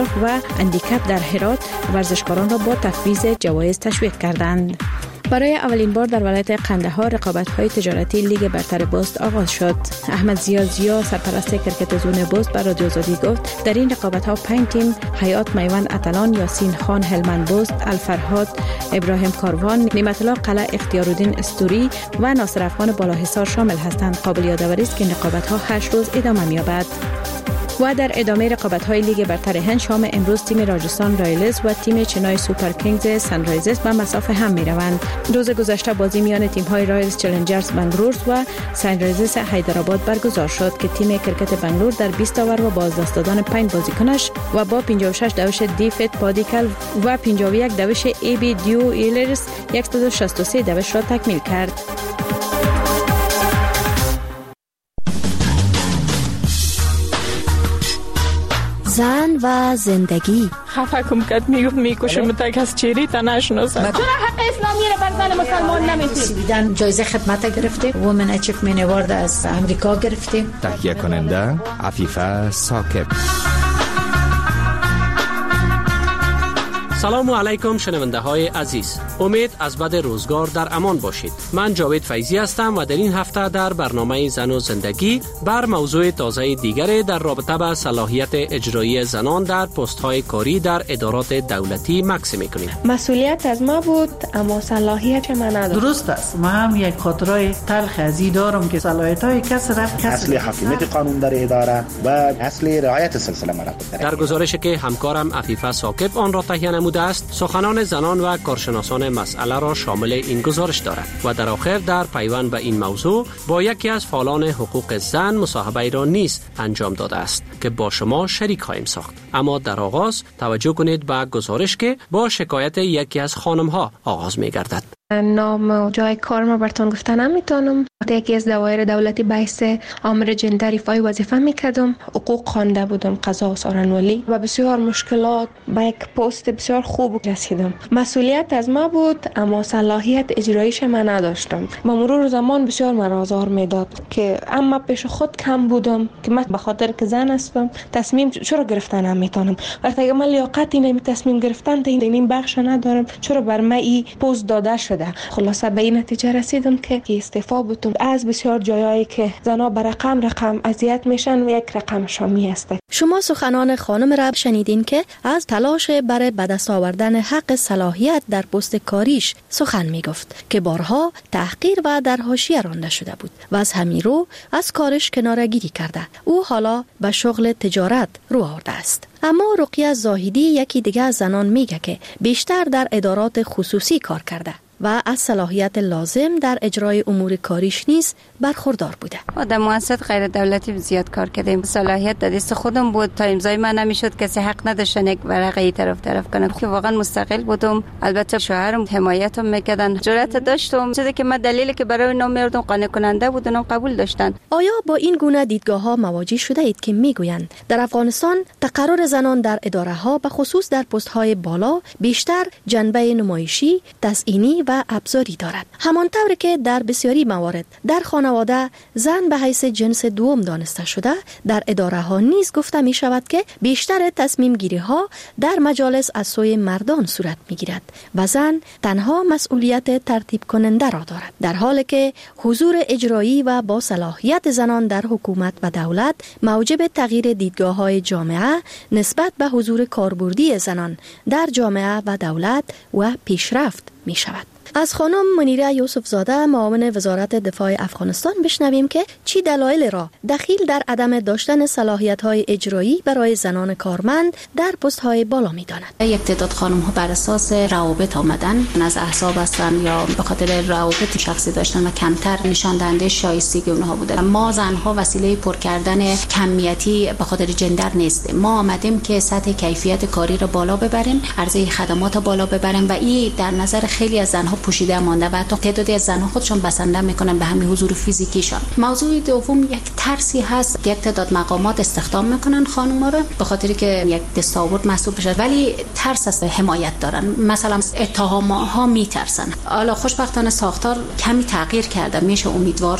و اندیکپ در هرات ورزشکاران را با تفویض جوایز تشویق کردند. برای اولین بار در ولایت قندهار رقابت‌های تجارتی لیگ برتر بست آغاز شد. احمد زیا سرپرست کرکت زون بست بر رادیو آزادی گفت در این رقابت‌ها 5 تیم حیات میوند اتلان، یاسین خان هلمند بست، الفرهاد ابراهیم کاروان، نعمت الله قلعه اختیارالدین استوری و ناصر افغان بالاحصار شامل هستند. قابل یادآوری است که این رقابت‌ها 8 روز ادامه می‌یابد. و در ادامه رقابت‌های لیگ برتر هند شام امروز تیم راجستان رایلز و تیم چنای سوپر کینگز سنرایزرز به مسافه هم می‌روند. روز گذشته بازی میان تیم‌های رایلز چالنجرز بنگلور و سنرایزرز حیدرآباد برگزار شد که تیم کرکت بنگلور در 20 اوور و بازدست دادن 5 بازیکنش و با 56 دوش دیفت پادیکل و 51 دوش ای بی دیو ایلرز 163 دوش را تکمیل کرد. زن و زندگی. خفه کم کد میکشم تا کس چیری تا نشناسم. چرا حق اسلامی را بر زن مسلمان نمیدید؟ جایزه خدمت گرفته، وومن اچیومنت اوارد از امریکا گرفته. تهیه کننده عفیفه ثاقب. سلام علیکم شنونده های عزیز. امید از بد روزگار در امان باشید. من جاوید فیضی هستم و در این هفته در برنامه زن و زندگی بر موضوع تازه دیگری در رابطه با صلاحیت اجرایی زنان در پست های کاری در ادارات دولتی مکس میکنیم. مسئولیت از ما بود اما صلاحیت من نداشت. درست است. من هم یک خاطرای تلخ ازی دارم که صلاحیت های کس رفت اصل حاکمیت قانون در اداره و اصل رعایت سلسله مراتب. در گزارشی که همکارم عفیفه ثاقب آن را تهیه نموده است، سخنان زنان و کارشناسان مسئله را شامل این گزارش دارد و در آخر در پیوند به این موضوع با یکی از فعالان حقوق زن مصاحبه را نیز انجام داده است که با شما شریک خواهیم ساخت. اما در آغاز توجه کنید به گزارش که با شکایت یکی از خانم‌ها آغاز می‌گردد. نام و جای کار ما براتون گفتن نمیتونم. یکی از دوایر دولتی بحث آمر جندر ایفای وظیفه میکردم. حقوق خوانده بودم، قضا و سارنولی و بسیار مشکلات به یک پست بسیار خوب رسیدم. مسئولیت از ما بود اما صلاحیت اجراییش من نداشتم. با مرور زمان بسیار مرا آزار میداد که اما پیش خود کم بودم که من به خاطر که زن هستم تصمیم چرا گرفتن نمیتونم. وقتی من لیاقتی نمی تصمیم گرفتن این بخش ندارم، چرا بر من این پست داده شد. خلاصه به این نتیجه رسیدم که استعفا بدم از بسیار جایایی که زنها به رقم اذیت میشن و یک رقم شامی هست. شما سخنان خانم را شنیدین که از تلاش برای به دست آوردن حق صلاحیت در پست کاریش سخن میگفت که بارها تحقیر و در حاشیه رانده شده بود و از همین رو از کارش کناره‌گیری کرده. او حالا به شغل تجارت رو آورده است. اما رقیه زاهدی یکی دیگه از زنان میگه که بیشتر در ادارات خصوصی کار کرده و از صلاحیت لازم در اجرای امور کاریش نیز برخوردار بوده. ما در مؤسسات غیر دولتی زیاد کار کردیم. صلاحیت در دست خودم بود. تا امضای من نمیشد کسی حق نداشت یک ورقه ای طرف کنه که واقعا مستقل بودم. البته شوهرم حمایتم میکردن. جرأت داشتم. چیزی که من دلیلی که برای نام میردم قانع کننده بود اونم قبول داشتن. آیا با این گونه دیدگاه‌ها مواجه شده اید که میگویند در افغانستان تقرر زنان در اداره‌ها به خصوص در پست‌های بالا بیشتر جنبه نمایشی، تزیینی و ابزاری دارد. همانطور که در بسیاری موارد در خانواده زن به حیث جنس دوم دانسته شده، در اداره ها نیز گفته می شود که بیشتر تصمیم گیری ها در مجالس از سوی مردان صورت می گیرد و زن تنها مسئولیت ترتیب کننده را دارد، در حالی که حضور اجرایی و با صلاحیت زنان در حکومت و دولت موجب تغییر دیدگاه های جامعه نسبت به حضور کاربردی زنان در جامعه و دولت و پیشرفت می شود. از خانم منیره یوسف زاده معاون وزارت دفاع افغانستان بشنویم که چی دلایل را دخیل در عدم داشتن صلاحیت‌های اجرایی برای زنان کارمند در پست‌های بالا می‌داند. یک تعداد خانم‌ها بر اساس روابط آمدن، از احزاب هستن یا به خاطر روابط شخصی داشتن و کمتر نشان دهنده شایستگی اونها بوده. ما زن‌ها وسیله پر کردن کمیتی به خاطر جندر نیستیم. ما آمدیم که سطح کیفیت کاری را بالا ببریم، عرضه خدمات بالا ببریم و این در نظر خیلی از زن‌ها پوشیده مانده و حتی تعدادی از زن‌ها خودشون بسنده میکنن به همین حضور فیزیکیشان. موضوع دوم یک ترسی هست. یک تعداد مقامات استخدام میکنن خانم‌ها رو به خاطری که یک دستاورد محسوب بشه، ولی ترس از حمایت دارن. مثلا اتهام‌ها میترسن. حالا خوشبختانه ساختار کمی تغییر کرده، میشه امیدوار شد.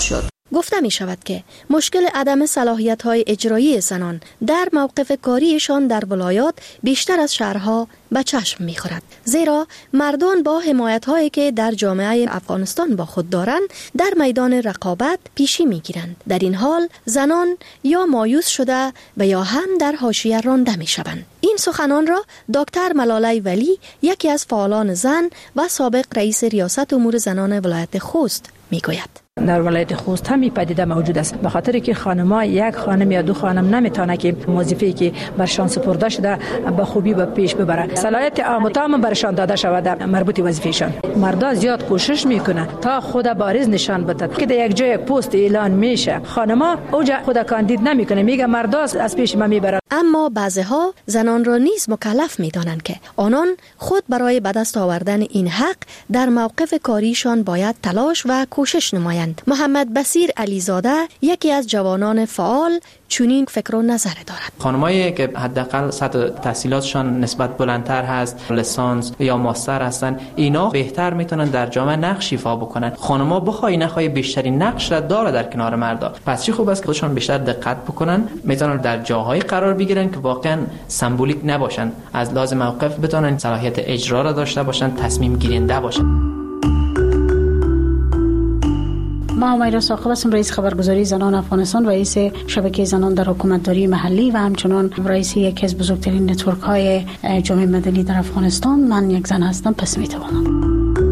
گفته می شود که مشکل عدم صلاحیت های اجرایی زنان در موقف کاریشان در ولایات بیشتر از شهرها به چشم می خورد. زیرا مردان با حمایت هایی که در جامعه افغانستان با خود دارند در میدان رقابت پیشی می گیرند. در این حال زنان یا مایوس شده و یا هم در حاشیه رانده می شوند. این سخنان را دکتر ملاله ولی، یکی از فعالان زن و سابق رئیس ریاست امور زنان ولایت خوست می گوید. در ولایت خوست هم پدیده موجود است، به خاطر که خانم‌ها یک خانم یا دو خانم نمیتونه که وظیفه‌ای که برشان سپرده شده به خوبی به پیش ببره. صلاحیت عام و تام برشان داده شود در مربوط وظیفه‌شان. مردا زیاد کوشش میکنه تا خود بارز نشان بده که در یک جای یک پست اعلان میشه، خانم‌ها اوجا خود کاندید نمیکنه، میگه مردا از پیش ما میبره. اما بعضی‌ها زنان را نیز مکلف میدانند که آنان خود برای به دست آوردن این حق در موقف کاریشان باید تلاش و کوشش نمایند. محمد بصیر علیزاده، یکی از جوانان فعال، چنین فکر و نظر دارد. خانمایی که حداقل سطح تحصیلاتشان نسبت بلندتر هست، لیسانس یا ماستر هستن، اینا بهتر میتونن در جامعه نقش ایفا بکنن. خانم‌ها بخوای نخوای بیشترین نقش را داره در کنار مردا. پس چی خوب است که خودشان بیشتر دقت بکنن، میتونن در جاهای قرار بگیرن که واقعا سمبولیک نباشن، از لازم موقف بتونن صلاحیت اجرا را داشته باشن، تصمیم گیرنده باشن. ما امیرا ساقب هستم، رئیس خبرگزاری زنان افغانستان، رئیس شبکه زنان در حکومتداری محلی و همچنان رئیس یکی از بزرگترین نتورک‌های جامعه مدنی در افغانستان. من یک زن هستم، پس میتوانم.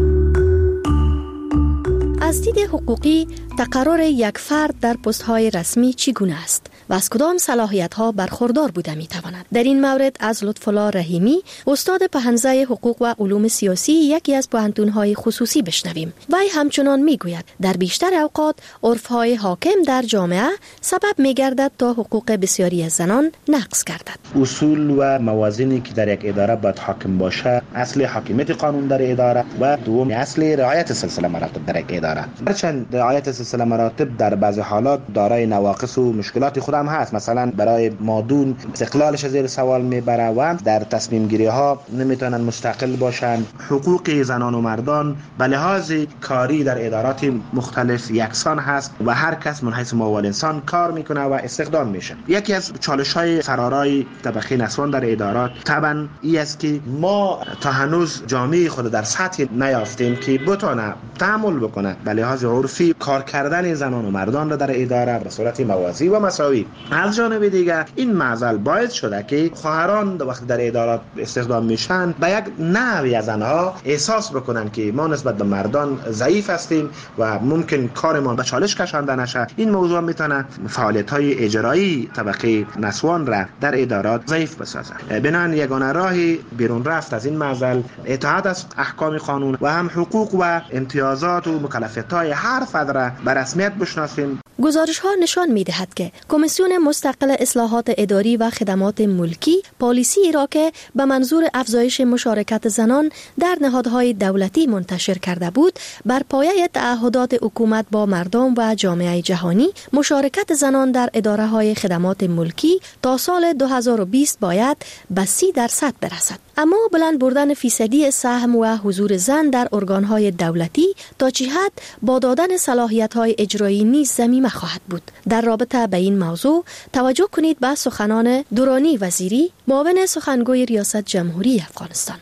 از دید حقوقی تقرر یک فرد در پست‌های رسمی چگونه است و از کدام صلاحیت‌ها برخوردار بوده می‌تواند؟ در این مورد از لطف‌الله رحیمی، استاد پهنزه حقوق و علوم سیاسی یکی از پوهنتون‌های خصوصی بشنویم. وی همچنان می‌گوید در بیشتر اوقات عرف‌های حاکم در جامعه سبب می‌گردد تا حقوق بسیاری از زنان نقض گردد. اصول و موازینی که در یک اداره باید حاکم باشه، اصل حاکمیت قانون در اداره و دوم اصل رعایت سلسله مراتب در یک اداره. هرچند رعایت سلسله مراتب در بعضی حالات دارای نواقص و مشکلات خود هم هست، مثلا برای مادون استقلالش زیر سوال میبره و در تصمیم گیری ها نمیتونن مستقل باشن. حقوق زنان و مردان به لحاظ کاری در ادارات مختلف یکسان هست و هر کس من حیث معاون انسان کار میکنه و استخدام میشه. یکی از چالش های فرارای طبقه نسوان در ادارات طبعا این است که ما تا هنوز جامعه خود در سطحی نیافتیم که بتونه تعامل بکنه به لحاظ عرفی کار کردن زنان و مردان را در اداره به صورت موازی و مساوی. از جانب دیگر این معضل باعث شده که خواهران وقتی در ادارات استخدام میشن به یک نحوی از آنها احساس بکنن که ما نسبت به مردان ضعیف هستیم و ممکن کارمان به چالش کشانده نشه. این موضوع میتونه فعالیت‌های اجرایی طبقه نسوان را در ادارات ضعیف بسازه. بنابراین یگانه راهی بیرون رفت از این معضل اطاعت از احکام قانون و هم حقوق و امتیازات و مکلفیت‌های هر فرد را به رسمیت بشناسیم. گزارش‌ها نشان می‌دهد که کمیسیون مستقل اصلاحات اداری و خدمات ملکی پالیسی را که به منظور افزایش مشارکت زنان در نهادهای دولتی منتشر کرده بود، بر پایه تعهدات حکومت با مردم و جامعه جهانی، مشارکت زنان در اداره‌های خدمات ملکی تا سال 2020 باید به 30% برسد. اما بلند بردن فیصدی سهم و حضور زن در ارگان‌های دولتی تا چه حد با دادن صلاحیت‌های اجرایی نیز ضمیمه خواهد بود. در رابطه به این موضوع توجه کنید به سخنان دورانی وزیری، معاون سخنگوی ریاست جمهوری افغانستان.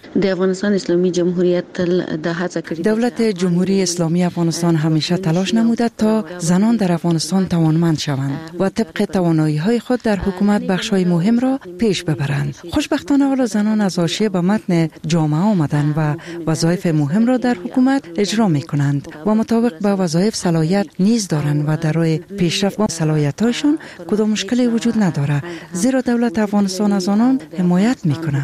دولت جمهوری اسلامی افغانستان همیشه تلاش نموده تا زنان در افغانستان توانمند شوند و طبق توانایی‌های خود در حکومت بخش‌های مهم را پیش ببرند. خوشبختانه حالا زنان از حاشیه به متن جامعه آمدند و وظایف مهم را در حکومت اجرا می‌کنند و مطابق با وظایف صلاحیت نیز دارند و در راه پیشرفت با صلاحیت‌هایشان کدام مشکلی وجود نداره، زیرا دولت افغانستان از آنان حمایت می‌کند.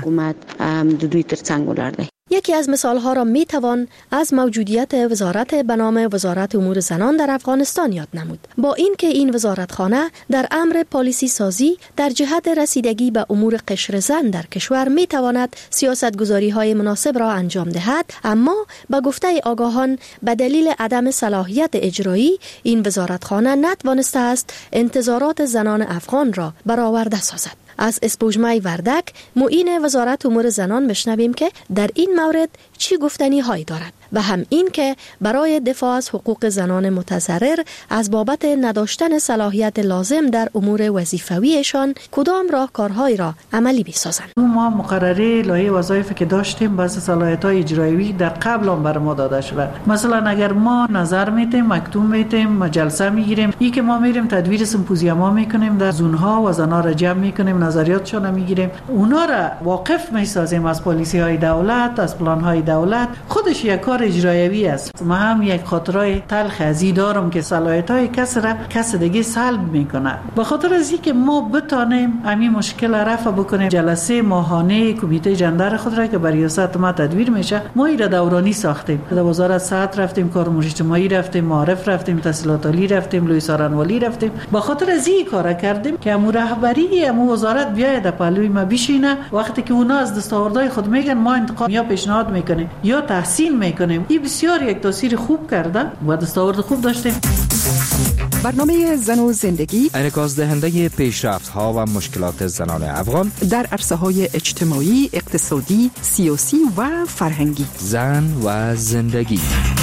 یکی از مثالها را می توان از موجودیت وزارت به نام وزارت امور زنان در افغانستان یاد نمود. با اینکه این وزارتخانه در امر پالیسی سازی در جهت رسیدگی به امور قشر زن در کشور می تواند سیاستگذاری های مناسب را انجام دهد، اما به گفته آگاهان به دلیل عدم صلاحیت اجرایی این وزارتخانه نتوانسته است انتظارات زنان افغان را برآورده سازد. از اسپوجمای وردک، معین وزارت امور زنان، بشنویم که در این مورد چی گفتنی هایی دارد و هم این که برای دفاع از حقوق زنان متضرر از بابت نداشتن صلاحیت لازم در امور وظیفویشان کدام راهکارهایی را عملی بسازند. ما مقرره لایحه وظایف که داشتیم بعضی صلاحیت‌های اجرایی در قبل هم بر ما داده شده. مثلا اگر ما نظر میتیم، مکتوب میتیم، جلسه میگیریم، این که ما میریم تدویر سمپوزیوم میکنیم، در زونها و زنا را جمع میکنیم، نظریاتشون میگیریم، اونا را واقف میسازیم از پالیسی های دولت، از پلان های دولت. خودش یک کار اجرایی است. ما هم یک خاطرای تلخ از این دارم که صلاحیت های کس دیگه سلب میکنه. به خاطر از اینکه ما بتانیم همین مشکل رفع بکنیم، جلسه ماهانه کمیته جندر خود را که بر ریاست ما تدویر میشه، ما این را دورانی ساختیم. در وزارت صحت رفتیم، کار اجتماعی رفتیم، معارف رفتیم، تحصیلات عالی رفتیم، لوی سارنوالی رفتیم. به خاطر از این کارا کردیم که امور رهبری امو وزارت بیاید در پهلوی ما بشینه. وقتی که اونا از دستاوردهای خود میگن ما انتقاد یا پیشنهاد میکنیم یا تحسین میکنیم. این بسیار یک تاثیر خوب کرده و دستاورد خوب داشتیم. برنامه زن و زندگی انعکاس دهنده پیشرفت‌ها و مشکلات زنان افغان در عرصه‌های اجتماعی، اقتصادی، سیاسی و فرهنگی. زن و زندگی.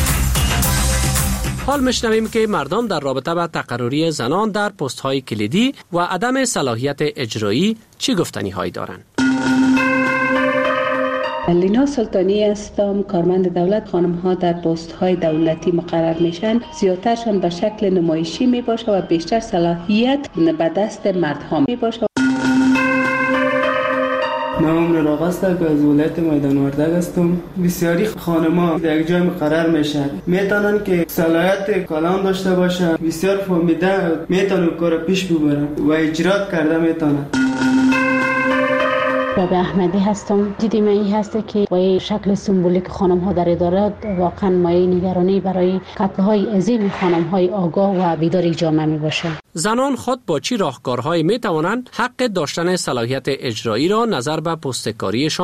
حال میشنویم که مردم در رابطه با تقرری زنان در پست‌های کلیدی و عدم صلاحیت اجرایی چی گفتنی هایی دارند. لینا سلطانی هستم، کارمند دولت. خانم ها در پست های دولتی مقرر میشن، زیادترشان به شکل نمایشی می باشه و بیشتر صلاحیت به دست مرد ها می باشه. نام راغست که از ولایت میدان وردگ هستم. بسیاری خانم‌ها در یک جای مقرر میشن، میتونن که صلاحیت کلام داشته باشن، بسیار فهمیده میتونن کار پیش ببرن و اجرات کرده میتونن. رابعه احمدی هستم. دیدیم این هست که با شکل سمبولیک خانم ها در اداره واقعا مایه نگرانی برای قطعه های عظیم خانم های آگاه و بیدار جامعه می باشه. زنان خود با چی راهکارهایی می توانند حق داشتن صلاحیت اجرایی را نظر به پستکاریشان